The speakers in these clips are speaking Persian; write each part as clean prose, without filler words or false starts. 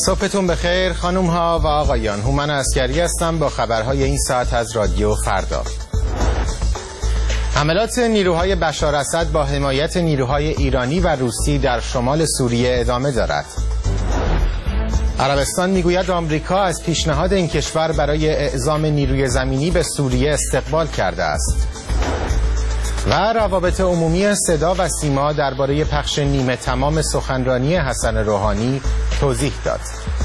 صبحتون بخیر خانم ها و آقایان. هومن عسکری هستم با خبرهای این ساعت از رادیو فردا. حملات نیروهای بشار اسد با حمایت نیروهای ایرانی و روسی در شمال سوریه ادامه دارد. عربستان میگوید آمریکا از پیشنهاد این کشور برای اعزام نیروی زمینی به سوریه استقبال کرده است. و روابط عمومی صدا و سیما درباره پخش نیمه تمام سخنرانی حسن روحانی توضیح داد.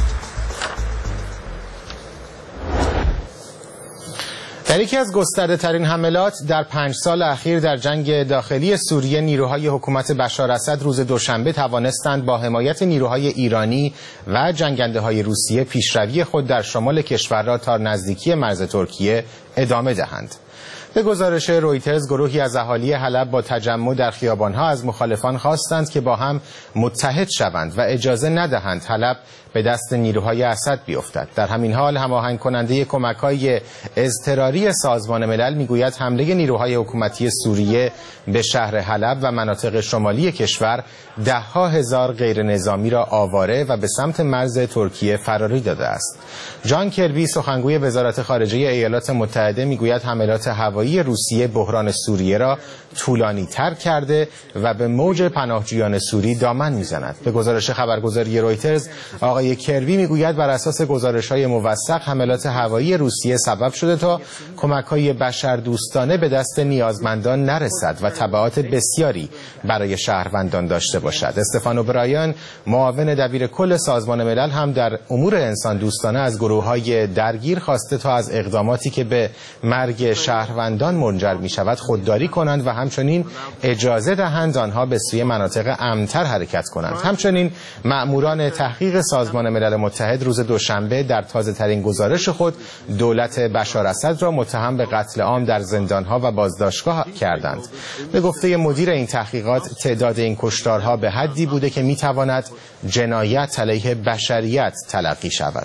در یکی از گسترده ترین حملات در 5 سال اخیر در جنگ داخلی سوریه، نیروهای حکومت بشار اسد روز دوشنبه توانستند با حمایت نیروهای ایرانی و جنگنده های روسیه پیشروی خود در شمال کشور را تا نزدیکی مرز ترکیه ادامه دهند. به گزارش رویترز، گروهی از اهالی حلب با تجمع در خیابانها از مخالفان خواستند که با هم متحد شوند و اجازه ندهند حلب به دست نیروهای اسد بیفتد. در همین حال هماهنگ کننده کمک‌های اضطراری سازمان ملل میگوید حمله نیروهای حکومتی سوریه به شهر حلب و مناطق شمالی کشور ده‌ها هزار غیر نظامی را آواره و به سمت مرز ترکیه فراری داده است. جان کربی، سخنگوی وزارت خارجه ایالات متحده، میگوید حملات هوایی روسیه بحران سوریه را طولانی تر کرده و به موج پناهجویان سوری دامن میزند. به گزارش خبرگزاری رویترز، آقای کربی میگوید بر اساس گزارش‌های موثق حملات هوایی روسیه سبب شده تا کمک‌های بشردوستانه به دست نیازمندان نرسد و تبعات بسیاری برای شهروندان داشته باشد. استفانو برایان، معاون دبیر کل سازمان ملل، هم در امور انسان دوستانه از گروه‌های درگیر خواسته تا از اقداماتی که به مرگ شهروندان منجر می‌شود خودداری کنند و همچنین اجازه دهند آنها به سوی مناطق امن‌تر حرکت کنند. همچنین مأموران تحقیق سازمان ملل متحد روز دوشنبه در تازه‌ترین گزارش خود دولت بشار اسد را متهم به قتل عام در زندان‌ها و بازداشتگاه کردند. به گفته مدیر این تحقیقات، تعداد این کشتارها به حدی بوده که می‌تواند جنایت علیه بشریت تلقی شود.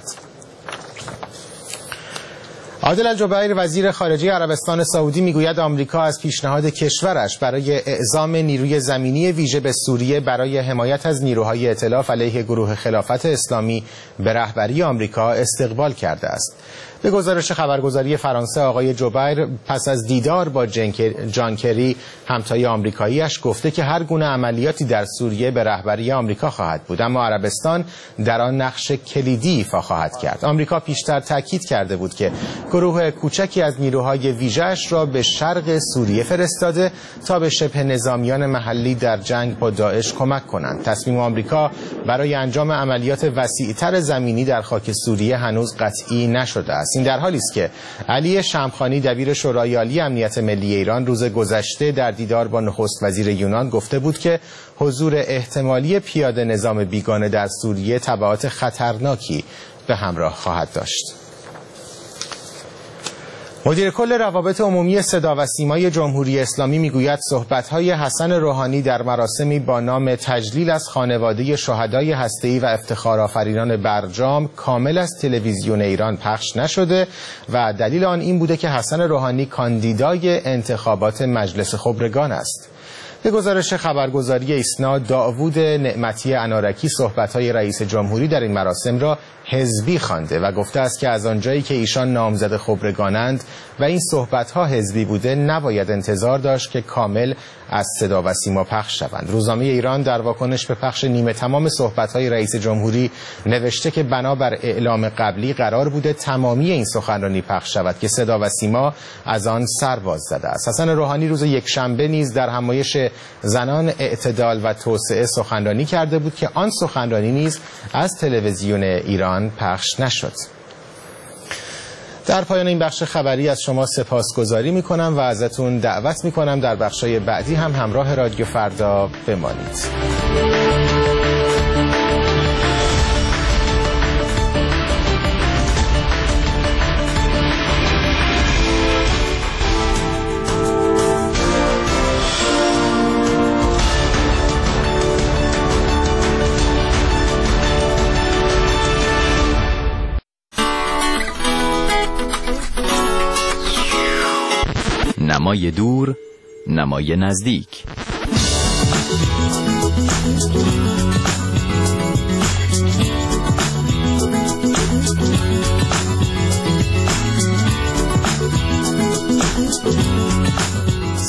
عادل الجبیر، وزیر خارجه عربستان سعودی، میگوید آمریکا از پیشنهاد کشورش برای اعزام نیروی زمینی ویژه به سوریه برای حمایت از نیروهای ائتلاف علیه گروه خلافت اسلامی به رهبری آمریکا استقبال کرده است. به گزارش خبرگزاری فرانسه، آقای جبیر پس از دیدار با جان کری، همتای آمریکاییش، گفته که هر گونه عملیاتی در سوریه به رهبری آمریکا خواهد بود، اما عربستان در آن نقش کلیدی ایفا خواهد کرد. آمریکا پیشتر تاکید کرده بود که گروه کوچکی از نیروهای ویژه‌اش را به شرق سوریه فرستاده تا به شبه نظامیان محلی در جنگ با داعش کمک کنند. تصمیم آمریکا برای انجام عملیات وسیع‌تر زمینی در خاک سوریه هنوز قطعی نشده است. این در حالی است که علی شمخانی، دبیر شورای عالی امنیت ملی ایران، روز گذشته در دیدار با نخست وزیر یونان گفته بود که حضور احتمالی پیاده نظام بیگانه در سوریه تبعات خطرناکی به همراه خواهد داشت. مدیر کل روابط عمومی صدا و سیمای جمهوری اسلامی میگوید صحبت‌های حسن روحانی در مراسمی با نام تجلیل از خانواده شهدای هسته‌ای و افتخارآفرینان برجام کامل از تلویزیون ایران پخش نشده و دلیل آن این بوده که حسن روحانی کاندیدای انتخابات مجلس خبرگان است. به گزارش خبرگزاری ایسنا، داوود نعمتی انارکی صحبت‌های رئیس جمهوری در این مراسم را حزبی خوانده و گفته است که از آنجایی که ایشان نامزد خبرگانند و این صحبت‌ها حزبی بوده، نباید انتظار داشت که کامل از صدا و سیما پخش شوند. روزنامه ایران در واکنش به پخش نیمه تمام صحبت‌های رئیس جمهوری نوشته که بنابر اعلام قبلی قرار بوده تمامی این سخنرانی پخش شود که صدا و سیما از آن سر باز زده است. حسن روحانی روز یکشنبه نیز در همایش زنان اعتدال و توسعه سخنرانی کرده بود که آن سخنرانی نیز از تلویزیون ایران پخش نشد. در پایان این بخش خبری از شما سپاسگزاری می‌کنم و ازتون دعوت می‌کنم در بخش‌های بعدی هم همراه رادیو فردا بمانید. نمای دور، نمای نزدیک.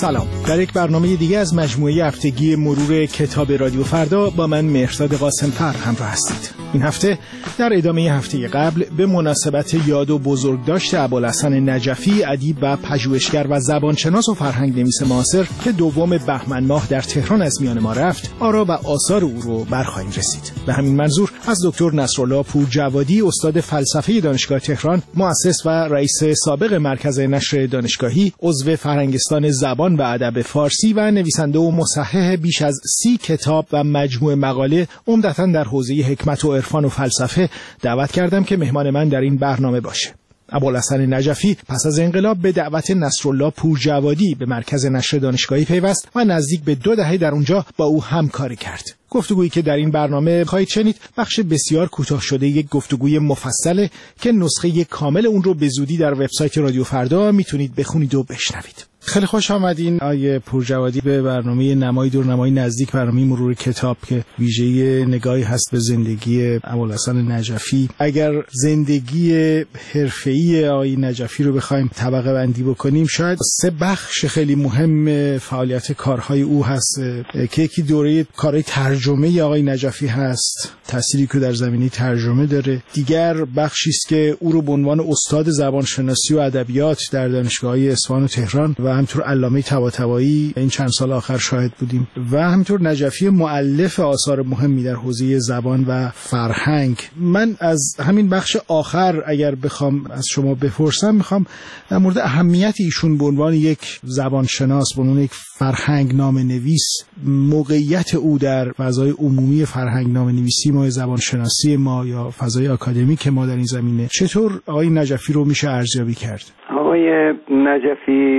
سلام. در یک برنامه دیگه از مجموعه هفتگی مرور کتاب رادیو فردا با من مهرزاد قاسم‌فر همراه هستید. این هفته در ادامه هفته قبل به مناسبت یاد و بزرگداشت ابوالحسن نجفی، ادیب و پژوهشگر و زبانشناس و فرهنگ‌نویس معاصر که 2 بهمن ماه در تهران از میان ما رفت، آرا و آثار او رو برخواهیم رسید. به همین منظور از دکتر نصرالله پورجوادی، استاد فلسفه دانشگاه تهران، مؤسس و رئیس سابق مرکز نشر دانشگاهی، عضو فرهنگستان زبان و ادب فارسی و نویسنده و مصحح بیش از 30 کتاب و مجموعه مقاله عمدتاً در حوزه حکمت و عرفان و فلسفه دعوت کردم که مهمان من در این برنامه باشه. ابوالحسن نجفی پس از انقلاب به دعوت نصرالله پورجوادی به مرکز نشر دانشگاهی پیوست و نزدیک به 2 دهه در اونجا با او همکاری کرد. گفتگویی که در این برنامه خواهید شنید بخش بسیار کوتاه شده یک گفتگوی مفصله که نسخه کامل اون رو به زودی در وبسایت رادیو فردا میتونید بخونید و بشنوید. خیلی خوش آمدین آقای پورجوادی به برنامه نمای دور نمای نزدیک، برنامه مرور کتاب که ویژه نگاهی هست به زندگی ابوالحسن نجفی. اگر زندگی حرفه‌ای آقای نجفی رو بخوایم طبقه بندی بکنیم، شاید 3 بخش خیلی مهم فعالیت کارهای او هست که یکی دوره کارهای ترجمه آقای نجفی هست، تأثیری که در زمینه ترجمه داره. دیگر بخشی است که او رو به عنوان استاد زبانشناسی و ادبیات در دانشگاه‌های اصفهان و تهران و همینطور علامه طباطبایی این چند سال آخر شاهد بودیم، و همینطور نجفی مؤلف آثار مهمی در حوزه زبان و فرهنگ. من از همین بخش آخر اگر بخوام از شما بپرسم، میخوام در مورد اهمیت ایشون به عنوان یک زبانشناس، به عنوان یک فرهنگنامه نویس، موقعیت او در فضای عمومی فرهنگنامه نویسی ما، زبانشناسی ما یا فضای آکادمیک ما در این زمینه، چطور آقای نجفی رو میشه ارزیابی کرد؟ آقای نجفی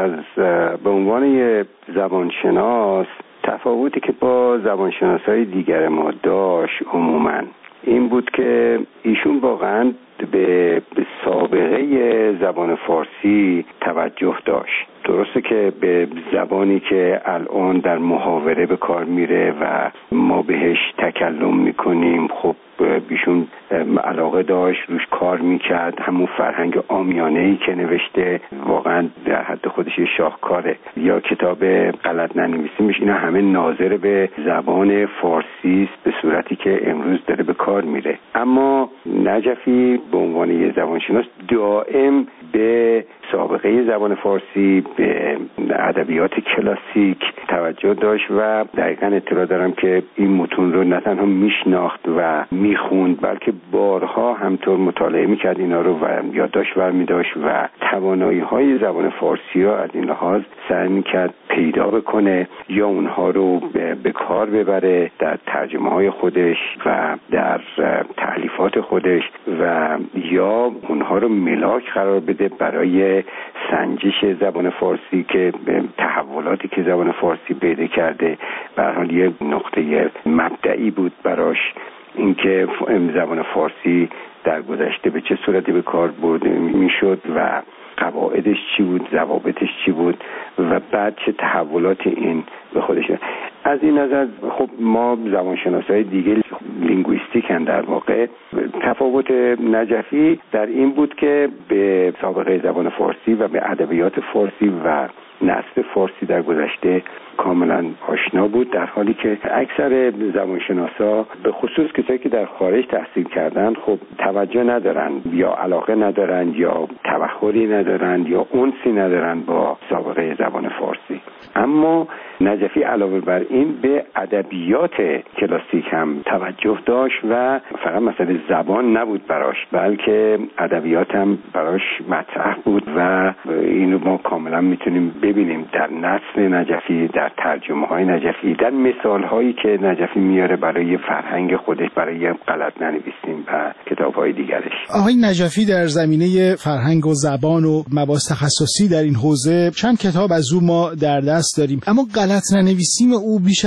به عنوان یک زبانشناس تفاوتی که با زبانشناسای دیگر ما داشت عموما این بود که ایشون واقعا به سابقه زبان فارسی توجه داشت. درسته که به زبانی که الان در محاوره به کار میره و ما بهش تکلم میکنیم، خب ایشون علاقه داشت، روش کار میکرد. همون فرهنگ عامیانه‌ای که نوشته واقعا در حد خودش شاهکاره. یا کتاب غلط ننویسیمش، اینا همه ناظر به زبان فارسی است به صورتی که امروز داره به کار میره. اما نجفی به عنوان یه زبانشناس دائم به سابقه زبان فارسی، به ادبیات کلاسیک توجه داشت و دقیقاً اطلاع دارم که این متون رو نه تنها میشناخت و میخوند، بلکه بارها همطور مطالعه میکرد اینا رو و یادداشت برمی‌داشت و توانایی‌های زبان فارسی رو از این لحاظ سعی میکرد پیدا بکنه یا اونها رو به کار ببره در ترجمه‌های خودش و در تألیفات خودش و یا اونها رو ملاک قرار بده برای سنجش زبان فارسی که تحولاتی که زبان فارسی پیدا کرده به هر حال یه نقطه مبدئی بود براش، اینکه زبان فارسی در گذشته به چه صورتی به کار برده میشد و قواعدش چی بود، ضوابطش چی بود و بعد چه تحولاتی این به خودش. از این نظر خب ما زبانشناسای دیگه لینگویستیکن، در واقع تفاوت نجفی در این بود که به سابقه زبان فارسی و به ادبیات فارسی و نثر فارسی در گذشته کاملا آشنا بود، در حالی که اکثر زبانشناسا به خصوص کسایی که در خارج تحصیل کردن خب توجه ندارن یا علاقه ندارن یا تبحری ندارن یا انسی ندارن با سابقه زبان فارسی. اما نجفی علاوه بر این به ادبیات کلاسیک هم توجه داشت و فقط مسئله زبان نبود براش، بلکه ادبیات هم براش مطرح بود و اینو ما کاملا میتونیم ببینیم در نثر نجفی، در ترجمه های نجفی، در مثال هایی که نجفی میاره برای فرهنگ خودش، برای غلط ننویسیم و کتاب های دیگرش. آقای نجفی در زمینه فرهنگ و زبان و مباحث تخصصی در این حوزه چند کتاب از او ما در دست داریم، اما غلط ننویسیم او بیش از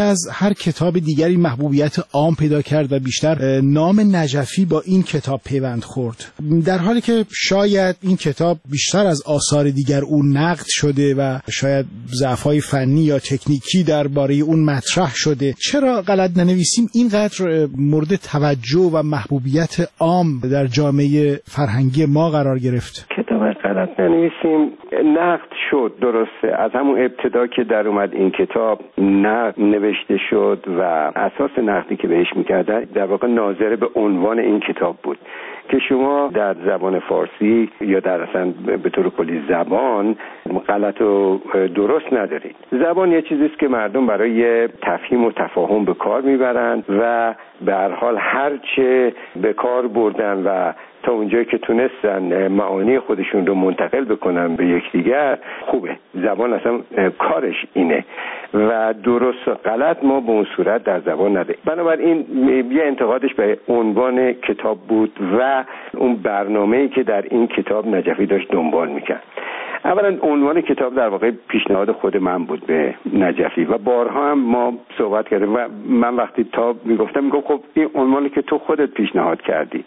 هر کتاب دیگری محبوبیت عام پیدا کرد و بیشتر نام نجفی با این کتاب پیوند خورد، در حالی که شاید این کتاب بیشتر از آثار دیگر اون نقد شده و شاید ضعف‌های فنی یا تکنیکی درباره اون مطرح شده. چرا غلط ننویسیم اینقدر مورد توجه و محبوبیت عام در جامعه فرهنگی ما قرار گرفت؟ کتاب غلط ننویسیم نقد شد، درسته، از همون ابتدا که در اومد این کتاب نقد نوشته شد و اساس نقدی که بهش میکردن در واقع ناظر به عنوان این کتاب بود که شما در زبان فارسی یا در اصلا به طور کلی زبان غلط و درست ندارید. زبان یه چیزیست که مردم برای تفهیم و تفاهم به کار میبرند و به هر حال هرچه به کار بردن و تا اونجایی که تونستن معانی خودشون رو منتقل بکنن به یکدیگر خوبه. زبان اصلا کارش اینه و درست و غلط ما به اون صورت در زبان نداریم. بنابراین یه انتقادش به عنوان کتاب بود و اون برنامه‌ای که در این کتاب نجفی داشت دنبال میکرد. اولا عنوان کتاب در واقع پیشنهاد خود من بود به نجفی و بارها هم ما صحبت کردیم و من وقتی تا میگفتم خب این عنوانی که تو خودت پیشنهاد کردی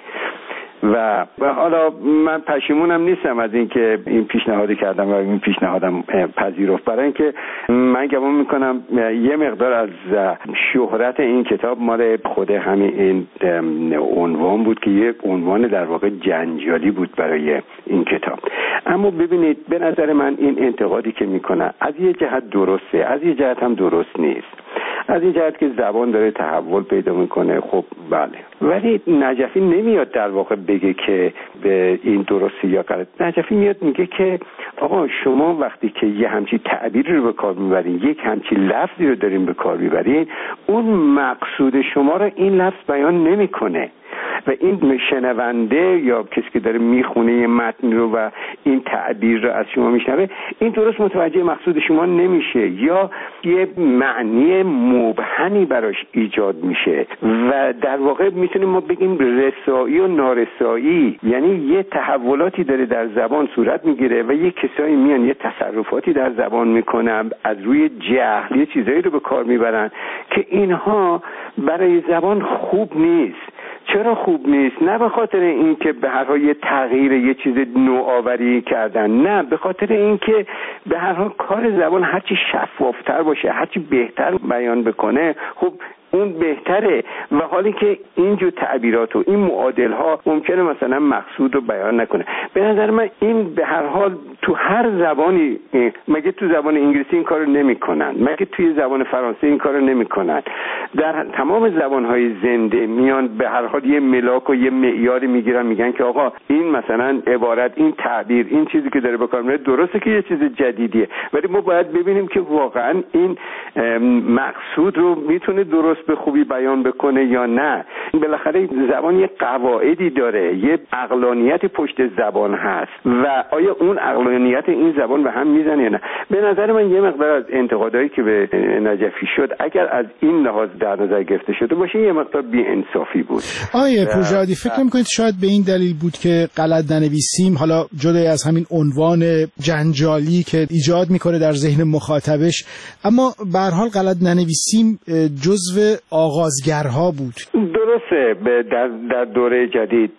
و حالا من پشیمونم نیستم از اینکه این پیشنهادی کردم و این پیشنهادم پذیرفت، برای اینکه من گمان میکنم یه مقدار از شهرت این کتاب مال خود همین این عنوان بود که یه عنوان در واقع جنجالی بود برای این کتاب. اما ببینید به نظر من این انتقادی که میکنه از یه جهت درسته، از یه جهت هم درست نیست. از این جهت که زبان داره تحول پیدا میکنه، خب بله، ولی نجفی نمیاد در واقع بگه که به این درستی یا غلط. نجفی میاد میگه که آقا شما وقتی که یه همچین تعبیری رو به کار میبرین، یک همچین لفظی رو دارین به کار میبرین، اون مقصود شما رو این لفظ بیان نمیکنه و این شنونده یا کسی که داره میخونه یه متن رو و این تعبیر رو از شما میشنوه، این درست متوجه مقصود شما نمیشه یا یه معنی مبهمی براش ایجاد میشه و در واقع میتونیم ما بگیم رسایی و نارسایی، یعنی یه تحولاتی داره در زبان صورت میگیره و یه کسایی میان یه تصرفاتی در زبان میکنن از روی جهل یه چیزایی رو به کار میبرن که اینها برای زبان خوب نیست. چرا خوب نیست؟ نه به خاطر اینکه به هر حال یه تغییر یه چیز نوآوری کردن، نه، به خاطر اینکه به هر حال کار زبان هرچی شفافتر باشه، هرچی بهتر بیان بکنه، خب اون بهتره و حالی که اینجور تعبیرات و این معادل ها ممکنه مثلا مقصود رو بیان نکنه. به نظر من این به هر حال تو هر زبانی، مگه تو زبان انگلیسی این کارو نمیکنن؟ مگه توی زبان فرانسه این کارو نمیکنن؟ در تمام زبانهای زنده میان به هر حال یه ملاک و یه معیاری میگیرن، میگن که آقا این مثلا عبارت، این تعبیر، این چیزی که داره به کار میره درسته که یه چیز جدیدیه، ولی ما باید ببینیم که واقعا این مقصود رو میتونه درست به خوبی بیان بکنه یا نه. بالاخره زبان یه قواعدی داره، یه عقلانیت پشت زبان هست و آیا اون عقلانیت این زبان به هم میزنه یا نه؟ به نظر من یه مقدار از انتقادایی که به نجفی شد اگر از این لحاظ در نظر گرفته شده باشه یه مقدار بی‌انصافی بود. آیه پورژادی، فکر نمی‌کنید شاید به این دلیل بود که غلط ننویسیم، حالا جدا از همین عنوان جنجالی که ایجاد میکنه در ذهن مخاطبش، اما به هر حال غلط ننویسیم جزو آغازگرها بود؟ درسته، در دوره جدید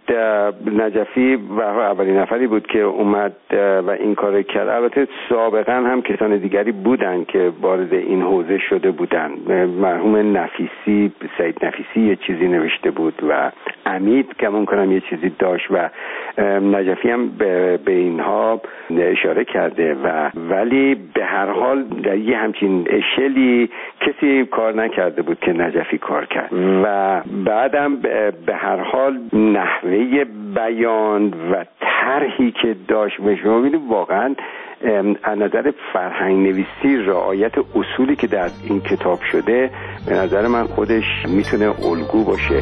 نجفی و اولین نفری بود که اومد و این کار کرد. البته سابقا هم کسان دیگری بودن که وارد این حوزه شده بودن. مرحوم نفیسی، سید نفیسی یه چیزی نوشته بود و امید گمان کنم یه چیزی داشت و نجفی هم به اینها اشاره کرده ولی به هر حال در یه همچین اشلی کسی کار نکرده بود که نجفی کار کرد و بعدم به هر حال نحوه بیان و طرحی که داشت و شما ببینید واقعا از نظر فرهنگ نویسی رعایت اصولی که در این کتاب شده به نظر من خودش میتونه الگو باشه.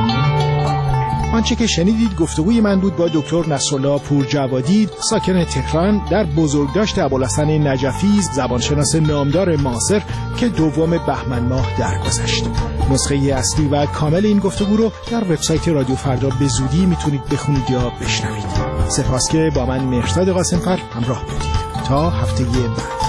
آنچه که شنیدید گفتگوی من بود با دکتر نصرالله پورجوادی، ساکن تهران، در بزرگداشت ابوالحسن نجفی، زبانشناس نامدار معاصر که 2 بهمن ماه درگذشت. نسخه اصلی و کامل این گفتگو رو در وبسایت رادیو فردا به زودی میتونید بخونید یا بشنوید. سپاس که با من مهرزاد قاسمفر همراه بودید. تا هفته بعد.